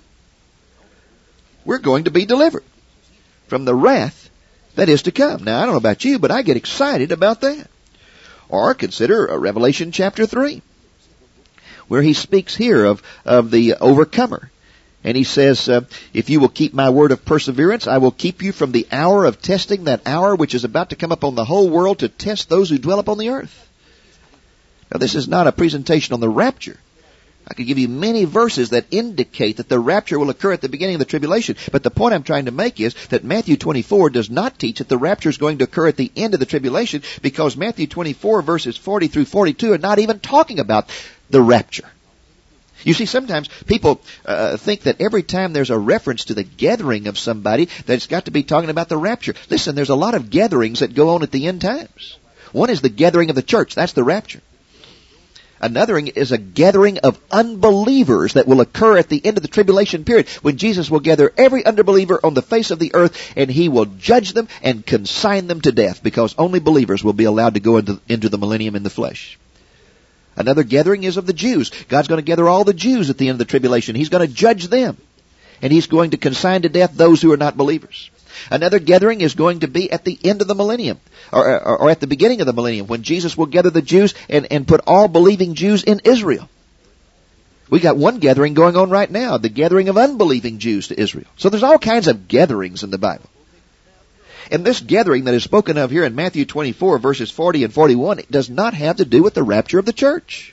We're going to be delivered from the wrath that is to come. Now, I don't know about you, but I get excited about that. Or consider Revelation chapter 3, where he speaks here of the overcomer. And he says, if you will keep my word of perseverance, I will keep you from the hour of testing, that hour which is about to come upon the whole world to test those who dwell upon the earth. Now, this is not a presentation on the rapture. I could give you many verses that indicate that the rapture will occur at the beginning of the tribulation. But the point I'm trying to make is that Matthew 24 does not teach that the rapture is going to occur at the end of the tribulation, because Matthew 24 verses 40 through 42 are not even talking about the rapture. You see, sometimes people think that every time there's a reference to the gathering of somebody, that it's got to be talking about the rapture. Listen, there's a lot of gatherings that go on at the end times. One is the gathering of the church. That's the rapture. Another is a gathering of unbelievers that will occur at the end of the tribulation period, when Jesus will gather every unbeliever on the face of the earth, and he will judge them and consign them to death, because only believers will be allowed to go into the millennium in the flesh. Another gathering is of the Jews. God's going to gather all the Jews at the end of the tribulation. He's going to judge them, and he's going to consign to death those who are not believers. Another gathering is going to be at the end of the millennium, or at the beginning of the millennium, when Jesus will gather the Jews and put all believing Jews in Israel. We got one gathering going on right now, the gathering of unbelieving Jews to Israel. So there's all kinds of gatherings in the Bible. And this gathering that is spoken of here in Matthew 24, verses 40 and 41, it does not have to do with the rapture of the church.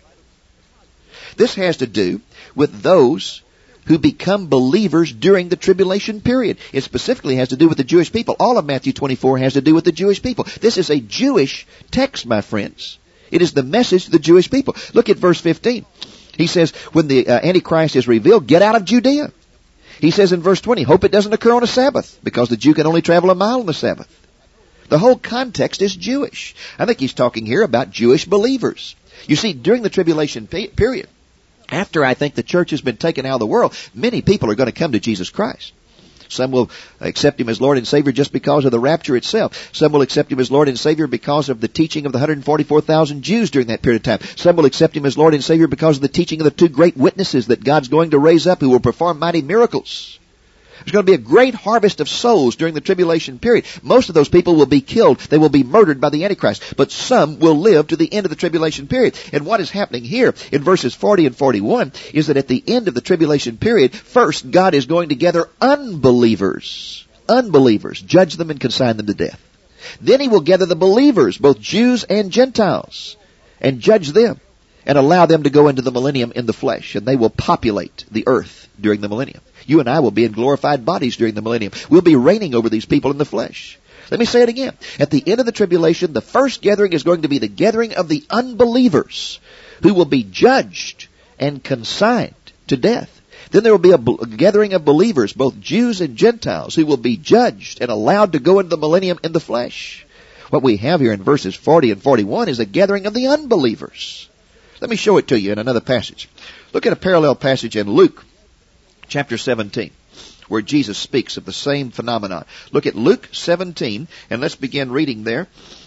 This has to do with those who become believers during the tribulation period. It specifically has to do with the Jewish people. All of Matthew 24 has to do with the Jewish people. This is a Jewish text, my friends. It is the message to the Jewish people. Look at verse 15. He says, when the Antichrist is revealed, get out of Judea. He says in verse 20, hope it doesn't occur on a Sabbath, because the Jew can only travel a mile on the Sabbath. The whole context is Jewish. I think he's talking here about Jewish believers. You see, during the tribulation period, after I think the church has been taken out of the world, many people are going to come to Jesus Christ. Some will accept Him as Lord and Savior just because of the rapture itself. Some will accept Him as Lord and Savior because of the teaching of the 144,000 Jews during that period of time. Some will accept Him as Lord and Savior because of the teaching of the two great witnesses that God's going to raise up who will perform mighty miracles. There's going to be a great harvest of souls during the tribulation period. Most of those people will be killed. They will be murdered by the Antichrist. But some will live to the end of the tribulation period. And what is happening here in verses 40 and 41 is that at the end of the tribulation period, first God is going to gather unbelievers, judge them and consign them to death. Then He will gather the believers, both Jews and Gentiles, and judge them and allow them to go into the millennium in the flesh. And they will populate the earth during the millennium. You and I will be in glorified bodies during the millennium. We'll be reigning over these people in the flesh. Let me say it again. At the end of the tribulation, the first gathering is going to be the gathering of the unbelievers who will be judged and consigned to death. Then there will be a gathering of believers, both Jews and Gentiles, who will be judged and allowed to go into the millennium in the flesh. What we have here in verses 40 and 41 is a gathering of the unbelievers. Let me show it to you in another passage. Look at a parallel passage in Luke chapter 17, where Jesus speaks of the same phenomenon. Look at Luke 17, and let's begin reading there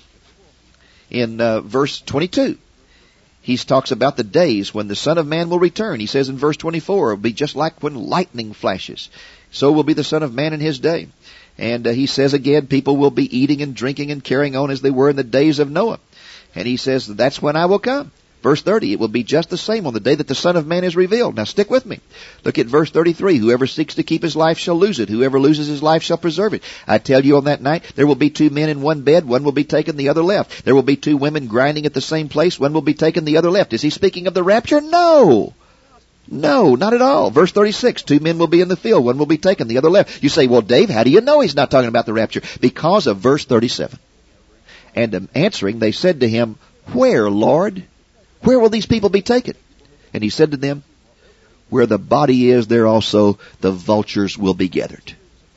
in verse 22. He talks about the days when the Son of Man will return. He says in verse 24, it will be just like when lightning flashes. So will be the Son of Man in His day. And he says again, people will be eating and drinking and carrying on as they were in the days of Noah. And He says, that's when I will come. Verse 30, it will be just the same on the day that the Son of Man is revealed. Now stick with me. Look at verse 33. Whoever seeks to keep his life shall lose it. Whoever loses his life shall preserve it. I tell you on that night, there will be two men in one bed. One will be taken, the other left. There will be two women grinding at the same place. One will be taken, the other left. Is he speaking of the rapture? No. No, not at all. Verse 36, two men will be in the field. One will be taken, the other left. You say, well, Dave, how do you know he's not talking about the rapture? Because of verse 37. And answering, they said to him, where, Lord? Where will these people be taken? And He said to them, where the body is, there also the vultures will be gathered.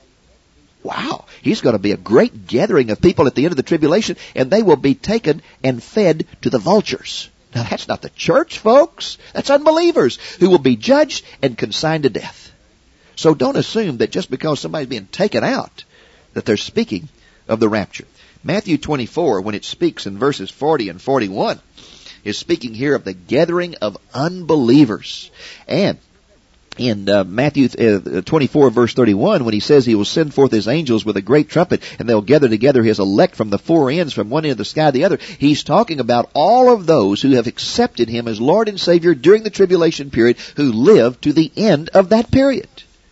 Wow. He's going to be a great gathering of people at the end of the tribulation, and they will be taken and fed to the vultures. Now that's not the church, folks. That's unbelievers who will be judged and consigned to death. So don't assume that just because somebody's being taken out, that they're speaking of the rapture. Matthew 24, when it speaks in verses 40 and 41, is speaking here of the gathering of unbelievers. And in Matthew 24 verse 31, when He says He will send forth His angels with a great trumpet, and they'll gather together His elect from the four ends, from one end of the sky to the other, He's talking about all of those who have accepted Him as Lord and Savior during the tribulation period, who live to the end of that period.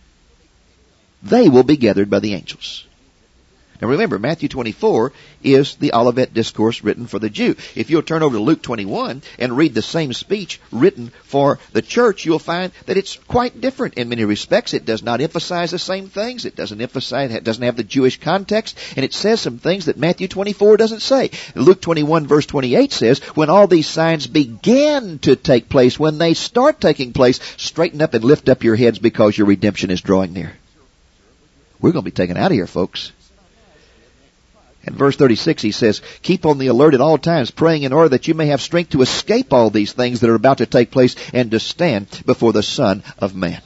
They will be gathered by the angels. Now remember, Matthew 24 is the Olivet Discourse written for the Jew. If you'll turn over to Luke 21 and read the same speech written for the church, you'll find that it's quite different in many respects. It does not emphasize the same things. It doesn't have the Jewish context, and it says some things that Matthew 24 doesn't say. Luke 21 verse 28 says, when all these signs begin to take place, when they start taking place, straighten up and lift up your heads, because your redemption is drawing near. We're going to be taken out of here, folks. In verse 36 he says, keep on the alert at all times, praying in order that you may have strength to escape all these things that are about to take place, and to stand before the Son of Man.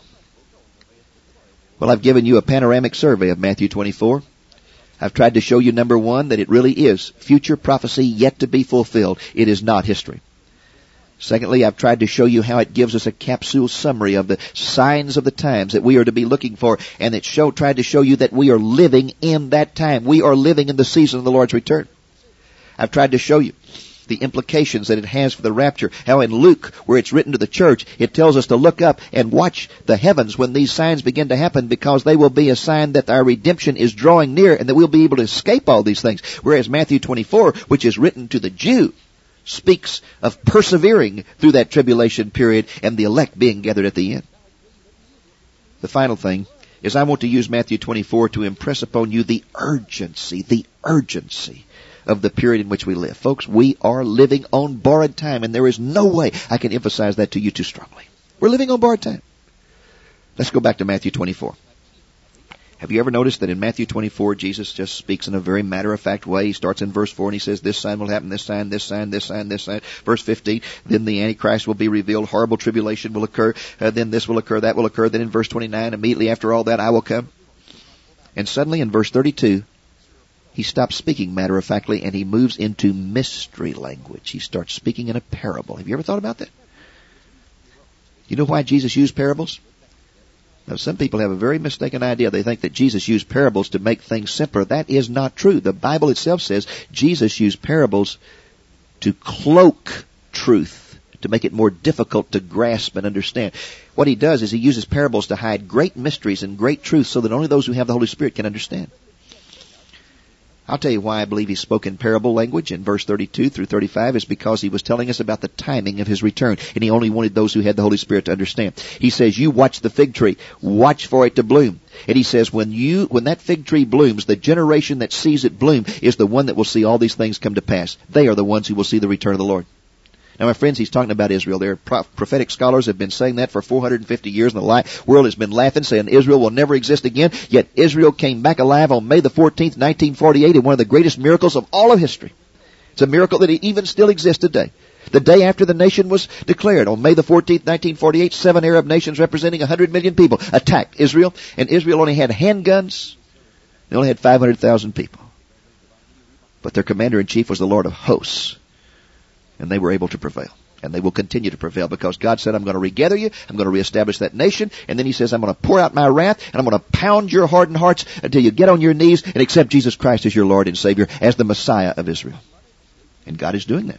Well, I've given you a panoramic survey of Matthew 24. I've tried to show you, number one, that it really is future prophecy yet to be fulfilled. It is not history. Secondly, I've tried to show you how it gives us a capsule summary of the signs of the times that we are to be looking for, and it tried to show you that we are living in that time. We are living in the season of the Lord's return. I've tried to show you the implications that it has for the rapture. How in Luke, where it's written to the church, it tells us to look up and watch the heavens when these signs begin to happen, because they will be a sign that our redemption is drawing near and that we'll be able to escape all these things. Whereas Matthew 24, which is written to the Jew, speaks of persevering through that tribulation period and the elect being gathered at the end. The final thing is I want to use Matthew 24 to impress upon you the urgency of the period in which we live. Folks, we are living on borrowed time, and there is no way I can emphasize that to you too strongly. We're living on borrowed time. Let's go back to Matthew 24. Have you ever noticed that in Matthew 24, Jesus just speaks in a very matter-of-fact way? He starts in verse 4 and he says, this sign will happen, this sign, this sign, this sign, this sign. Verse 15, then the Antichrist will be revealed, horrible tribulation will occur, then this will occur, that will occur. Then in verse 29, immediately after all that, I will come. And suddenly in verse 32, he stops speaking matter-of-factly and he moves into mystery language. He starts speaking in a parable. Have you ever thought about that? You know why Jesus used parables? Now, some people have a very mistaken idea. They think that Jesus used parables to make things simpler. That is not true. The Bible itself says Jesus used parables to cloak truth, to make it more difficult to grasp and understand. What he does is he uses parables to hide great mysteries and great truths so that only those who have the Holy Spirit can understand. I'll tell you why I believe he spoke in parable language in verse 32 through 35 is because he was telling us about the timing of his return, and he only wanted those who had the Holy Spirit to understand. He says, you watch the fig tree, watch for it to bloom. And he says, when that fig tree blooms, the generation that sees it bloom is the one that will see all these things come to pass. They are the ones who will see the return of the Lord. Now, my friends, he's talking about Israel. Their prophetic scholars have been saying that for 450 years, and the world has been laughing, saying Israel will never exist again. Yet Israel came back alive on May the 14th, 1948, in one of the greatest miracles of all of history. It's a miracle that it even still exists today. The day after the nation was declared, on May the 14th, 1948, 7 Arab nations representing 100 million people attacked Israel, and Israel only had handguns. They only had 500,000 people. But their commander-in-chief was the Lord of hosts. And they were able to prevail. And they will continue to prevail because God said, I'm going to regather you. I'm going to reestablish that nation. And then he says, I'm going to pour out my wrath and I'm going to pound your hardened hearts until you get on your knees and accept Jesus Christ as your Lord and Savior, as the Messiah of Israel. And God is doing that.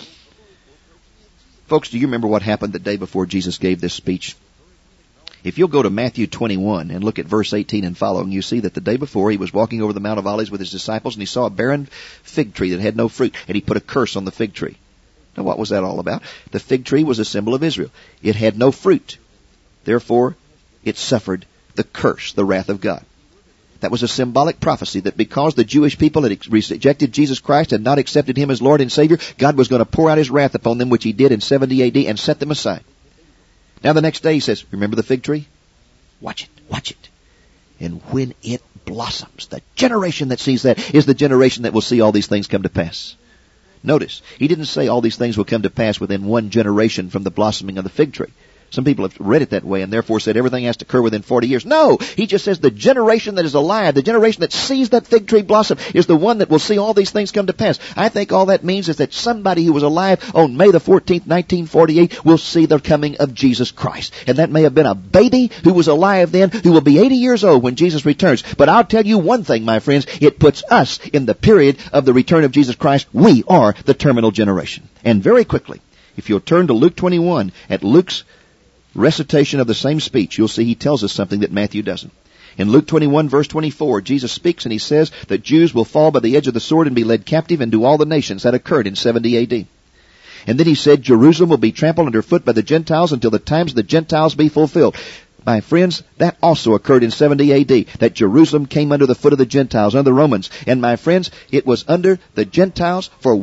Folks, do you remember what happened the day before Jesus gave this speech? If you'll go to Matthew 21 and look at verse 18 and following, you see that the day before he was walking over the Mount of Olives with his disciples and he saw a barren fig tree that had no fruit, and he put a curse on the fig tree. Now, what was that all about? The fig tree was a symbol of Israel. It had no fruit. Therefore, it suffered the curse, the wrath of God. That was a symbolic prophecy that because the Jewish people had rejected Jesus Christ and not accepted him as Lord and Savior, God was going to pour out his wrath upon them, which he did in 70 AD, and set them aside. Now, the next day he says, remember the fig tree? Watch it, watch it. And when it blossoms, the generation that sees that is the generation that will see all these things come to pass. Notice, he didn't say all these things will come to pass within one generation from the blossoming of the fig tree. Some people have read it that way and therefore said everything has to occur within 40 years. No! He just says the generation that is alive, the generation that sees that fig tree blossom, is the one that will see all these things come to pass. I think all that means is that somebody who was alive on May the 14th, 1948 will see the coming of Jesus Christ. And that may have been a baby who was alive then, who will be 80 years old when Jesus returns. But I'll tell you one thing, my friends, it puts us in the period of the return of Jesus Christ. We are the terminal generation. And very quickly, if you'll turn to Luke 21, at Luke's recitation of the same speech, you'll see he tells us something that Matthew doesn't. In Luke 21, verse 24, Jesus speaks and he says that Jews will fall by the edge of the sword and be led captive into all the nations. That occurred in 70 AD. And then he said Jerusalem will be trampled underfoot by the Gentiles until the times of the Gentiles be fulfilled. My friends, that also occurred in 70 AD, that Jerusalem came under the foot of the Gentiles, under the Romans. And my friends, it was under the Gentiles for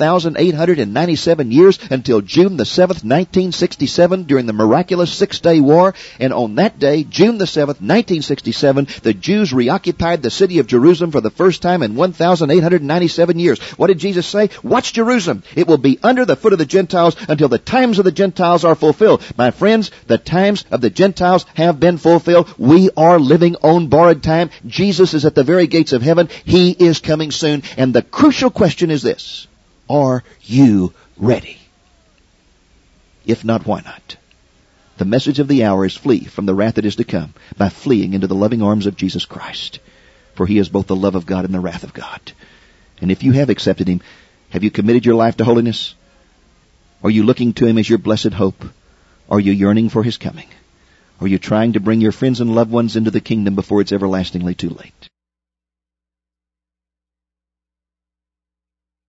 1,897 years until June the 7th, 1967, during the miraculous 6-day war. And on that day, June the 7th, 1967, the Jews reoccupied the city of Jerusalem for the first time in 1,897 years. What did Jesus say? Watch Jerusalem. It will be under the foot of the Gentiles until the times of the Gentiles are fulfilled. My friends, the times of the Gentiles have been fulfilled. We are living on borrowed time. Jesus is at the very gates of heaven. He is coming soon. And the crucial question is this: are you ready? If not, why not? The message of the hour is flee from the wrath that is to come by fleeing into the loving arms of Jesus Christ. For he is both the love of God and the wrath of God. And if you have accepted him, Have you committed your life to holiness? Are you looking to Him as your blessed hope? Are you yearning for His coming? Are you trying to bring your friends and loved ones into the kingdom before it's everlastingly too late?